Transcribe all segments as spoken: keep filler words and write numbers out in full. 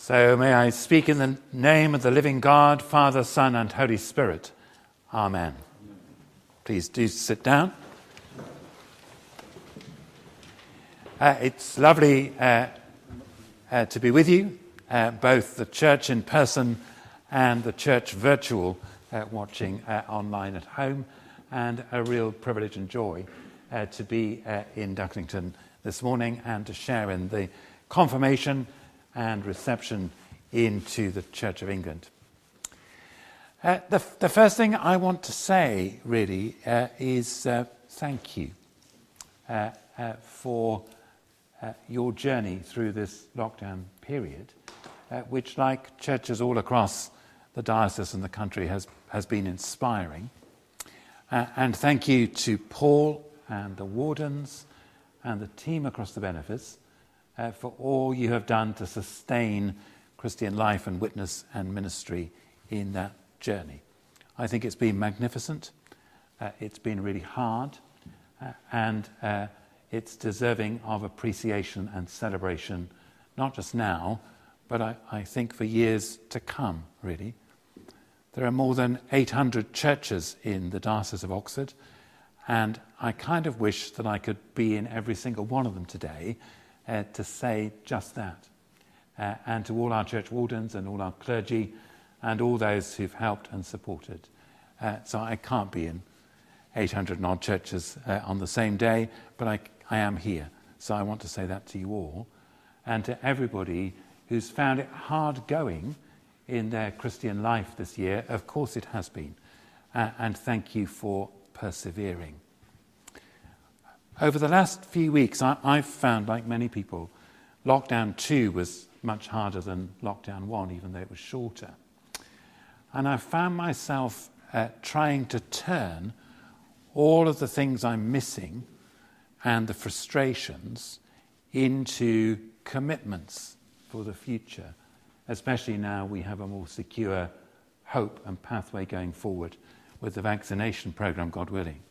So may I speak in the name of the living God, Father, Son, and Holy Spirit. Amen. Please do sit down. Uh, it's lovely uh, uh, to be with you, uh, both the church in person and the church virtual, uh, watching uh, online at home, and a real privilege and joy uh, to be uh, in Ducklington this morning and to share in the confirmation and reception into the Church of England. Uh, the, the first thing I want to say, really, uh, is uh, thank you uh, uh, for uh, your journey through this lockdown period, uh, which, like churches all across the diocese and the country, has, has been inspiring. Uh, and thank you to Paul and the wardens and the team across the benefice Uh, for all you have done to sustain Christian life and witness and ministry in that journey. I think it's been magnificent. Uh, it's been really hard, uh, and uh, it's deserving of appreciation and celebration, not just now, but I, I think for years to come, really. There are more than eight hundred churches in the Diocese of Oxford, and I kind of wish that I could be in every single one of them today, Uh, to say just that. Uh, and to all our church wardens and all our clergy and all those who've helped and supported. Uh, so I can't be in eight hundred and odd churches uh, on the same day, but I, I am here. So I want to say that to you all. And to everybody who's found it hard going in their Christian life this year, of course it has been. Uh, and thank you for persevering. Over the last few weeks, I, I've found, like many people, lockdown two was much harder than lockdown one, even though it was shorter. And I found myself uh, trying to turn all of the things I'm missing and the frustrations into commitments for the future, especially now we have a more secure hope and pathway going forward with the vaccination programme, God willing.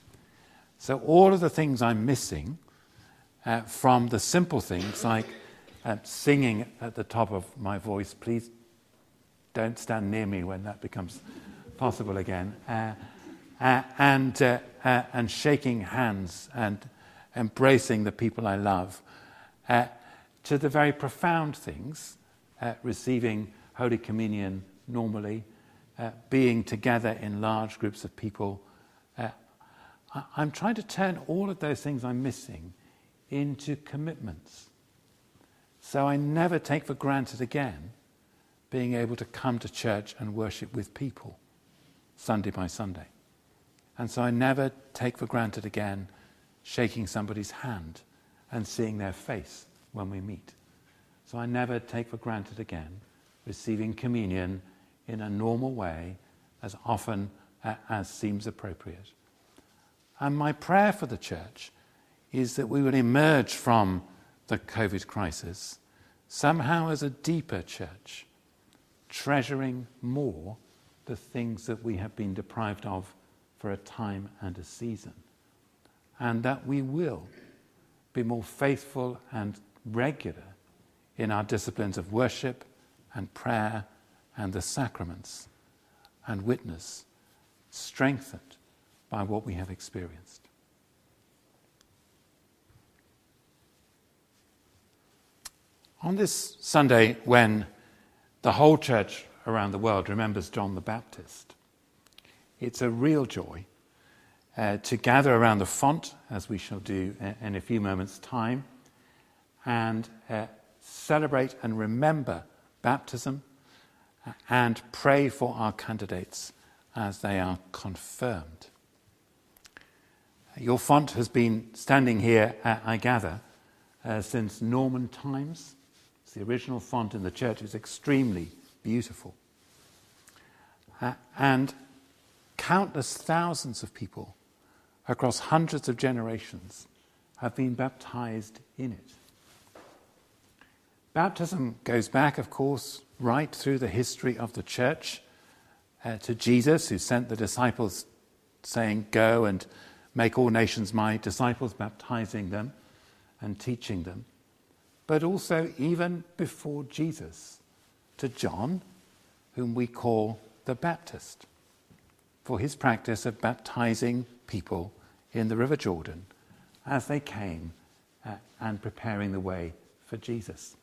So all of the things I'm missing, uh, from the simple things like uh, singing at the top of my voice, please don't stand near me when that becomes possible again, uh, uh, and, uh, uh, and shaking hands and embracing the people I love, uh, to the very profound things, uh, receiving Holy Communion normally, uh, being together in large groups of people. uh, I'm trying to turn all of those things I'm missing into commitments. So I never take for granted again being able to come to church and worship with people Sunday by Sunday. And so I never take for granted again shaking somebody's hand and seeing their face when we meet. So I never take for granted again receiving communion in a normal way as often as seems appropriate. And my prayer for the church is that we will emerge from the COVID crisis somehow as a deeper church, treasuring more the things that we have been deprived of for a time and a season. And that we will be more faithful and regular in our disciplines of worship and prayer and the sacraments and witness, strengthened by what we have experienced. On this Sunday, when the whole church around the world remembers John the Baptist, it's a real joy uh, to gather around the font, as we shall do in a few moments' time, and uh, celebrate and remember baptism and pray for our candidates as they are confirmed. Your font has been standing here, uh, I gather, uh, since Norman times. It's the original font in the church. It's extremely beautiful. Uh, and countless thousands of people across hundreds of generations have been baptized in it. Baptism goes back, of course, right through the history of the church uh, to Jesus, who sent the disciples saying, "Go and make all nations my disciples," baptizing them and teaching them. But also even before Jesus, to John, whom we call the Baptist, for his practice of baptizing people in the River Jordan as they came uh, and preparing the way for Jesus.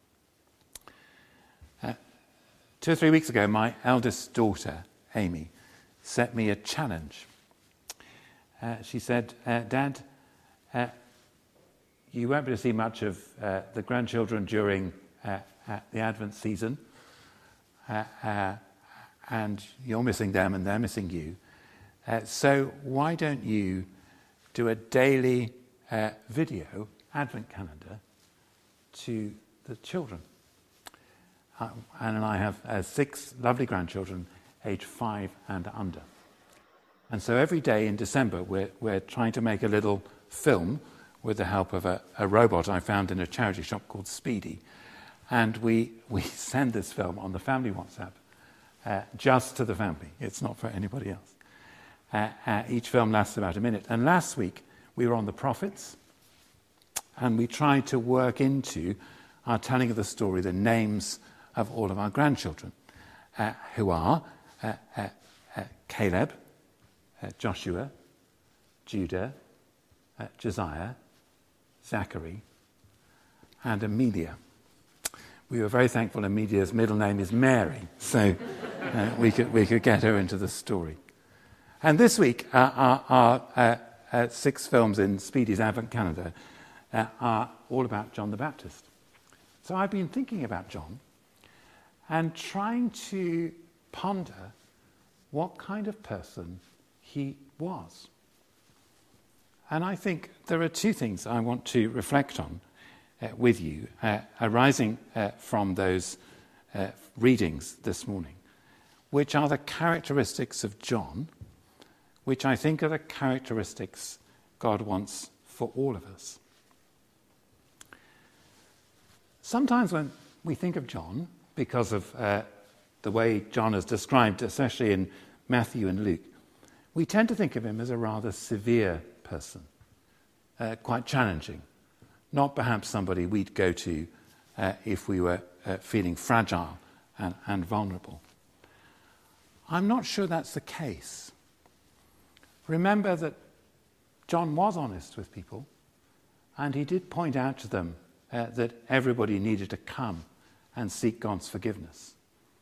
Uh, two or three weeks ago, my eldest daughter, Amy, set me a challenge. Uh, she said, uh, Dad, uh, you won't be able to see much of uh, the grandchildren during uh, uh, the Advent season, uh, uh, and you're missing them and they're missing you. Uh, so why don't you do a daily uh, video Advent calendar to the children? Uh, Anne and I have uh, six lovely grandchildren, aged five and under. And so every day in December, we're, we're trying to make a little film with the help of a, a robot I found in a charity shop called Speedy. And we, we send this film on the family WhatsApp, uh, just to the family. It's not for anybody else. Uh, uh, each film lasts about a minute. And last week, we were on the prophets, and we tried to work into our telling of the story the names of all of our grandchildren, uh, who are uh, uh, uh, Caleb, uh, Joshua, Judah, uh, Josiah, Zachary, and Amelia. We were very thankful Amelia's middle name is Mary, so uh, we could we could get her into the story. And this week, uh, our, our uh, uh, six films in Speedy's Advent calendar uh, are all about John the Baptist. So I've been thinking about John and trying to ponder what kind of person he was. And I think there are two things I want to reflect on uh, with you, uh, arising uh, from those uh, readings this morning, which are the characteristics of John, which I think are the characteristics God wants for all of us. Sometimes when we think of John, because of uh, the way John is described, especially in Matthew and Luke, we tend to think of him as a rather severe person, uh, quite challenging, not perhaps somebody we'd go to uh, if we were uh, feeling fragile and, and vulnerable. I'm not sure that's the case. Remember that John was honest with people, and he did point out to them uh, that everybody needed to come and seek God's forgiveness.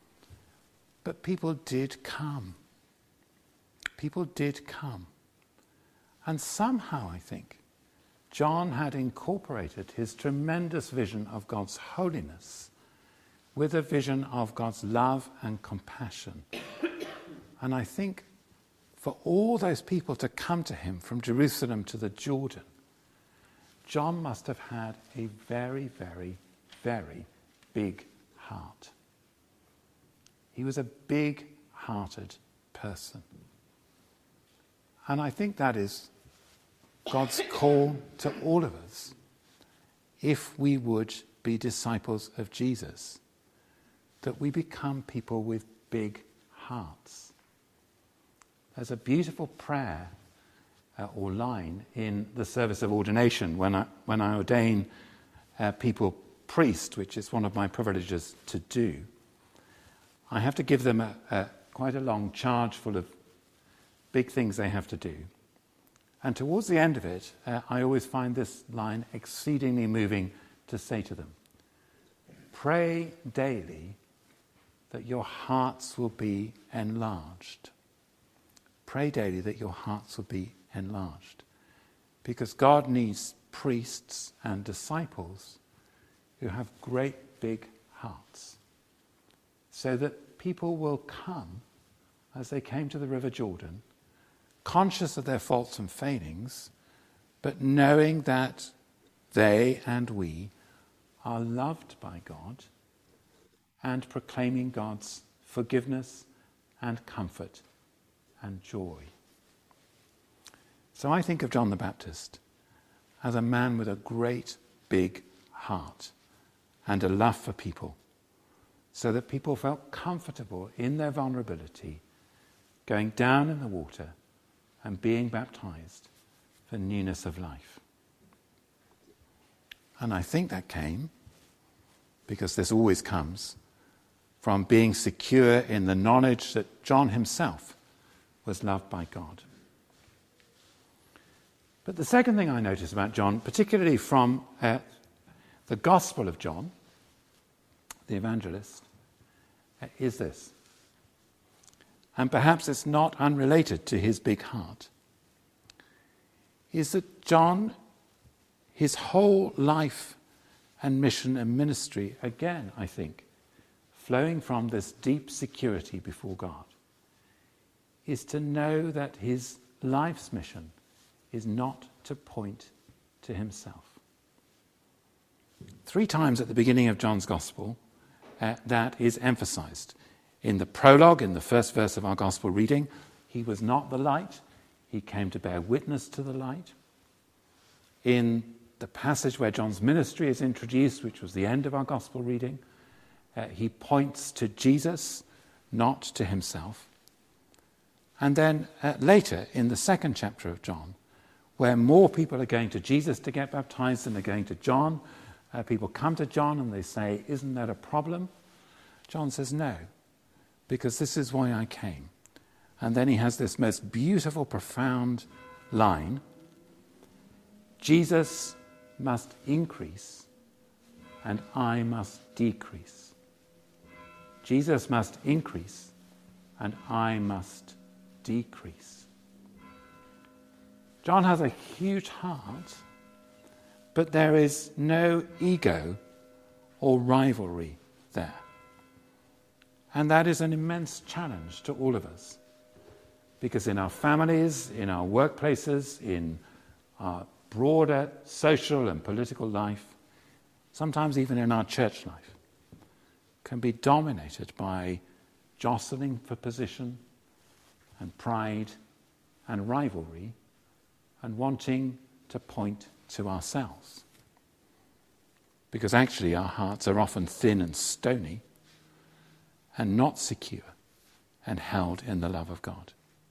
But people did come. People did come. And somehow, I think, John had incorporated his tremendous vision of God's holiness with a vision of God's love and compassion. And I think for all those people to come to him from Jerusalem to the Jordan, John must have had a very, very, very big heart. He was a big-hearted person. And I think that is God's call to all of us, if we would be disciples of Jesus, that we become people with big hearts. There's a beautiful prayer uh, or line in the service of ordination when I, when I ordain uh, people priest, which is one of my privileges to do. I have to give them a, a, quite a long charge full of big things they have to do. And towards the end of it, uh, I always find this line exceedingly moving to say to them. Pray daily that your hearts will be enlarged. Pray daily that your hearts will be enlarged. Because God needs priests and disciples who have great big hearts, so that people will come, as they came to the River Jordan, conscious of their faults and failings, but knowing that they and we are loved by God and proclaiming God's forgiveness and comfort and joy. So I think of John the Baptist as a man with a great big heart and a love for people, so that people felt comfortable in their vulnerability, going down in the water and being baptized for newness of life. And I think that came, because this always comes, from being secure in the knowledge that John himself was loved by God. But the second thing I notice about John, particularly from uh, the Gospel of John, the evangelist, uh, is this. And perhaps it's not unrelated to his big heart, is that John, his whole life and mission and ministry, again, I think, flowing from this deep security before God, is to know that his life's mission is not to point to himself. Three times at the beginning of John's Gospel, uh, that is emphasized. In the prologue, in the first verse of our Gospel reading, he was not the light, he came to bear witness to the light. In the passage where John's ministry is introduced, which was the end of our Gospel reading, uh, he points to Jesus, not to himself. And then uh, later, in the second chapter of John, where more people are going to Jesus to get baptized than they're going to John, uh, people come to John and they say, isn't that a problem? John says, no, because this is why I came. And then he has this most beautiful, profound line: Jesus must increase and I must decrease. Jesus must increase and I must decrease. John has a huge heart, but there is no ego or rivalry there. And that is an immense challenge to all of us. Because in our families, in our workplaces, in our broader social and political life, sometimes even in our church life, can be dominated by jostling for position and pride and rivalry and wanting to point to ourselves. Because actually our hearts are often thin and stony and not secure and held in the love of God.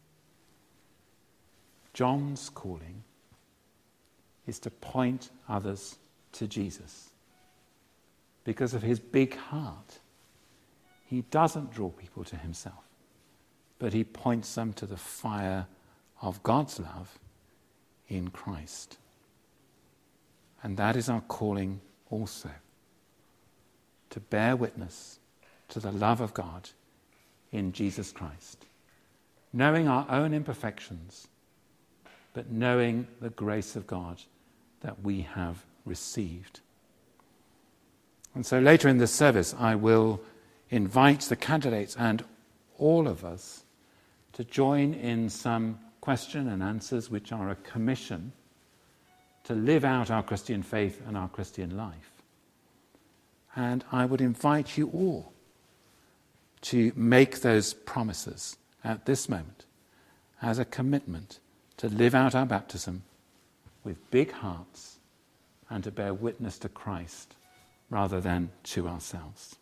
John's calling is to point others to Jesus. Because of his big heart, he doesn't draw people to himself, but he points them to the fire of God's love in Christ. And that is our calling also, to bear witness to the love of God in Jesus Christ, knowing our own imperfections, but knowing the grace of God that we have received. And so later in this service, I will invite the candidates and all of us to join in some question and answers which are a commission to live out our Christian faith and our Christian life. And I would invite you all to make those promises at this moment as a commitment to live out our baptism with big hearts and to bear witness to Christ rather than to ourselves.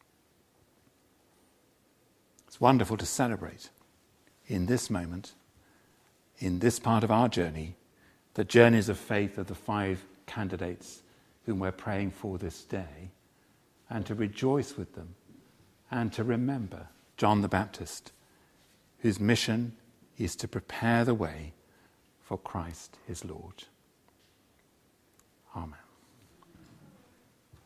It's wonderful to celebrate in this moment, in this part of our journey, the journeys of faith of the five candidates whom we're praying for this day, and to rejoice with them and to remember John the Baptist, whose mission is to prepare the way for Christ his Lord. Amen.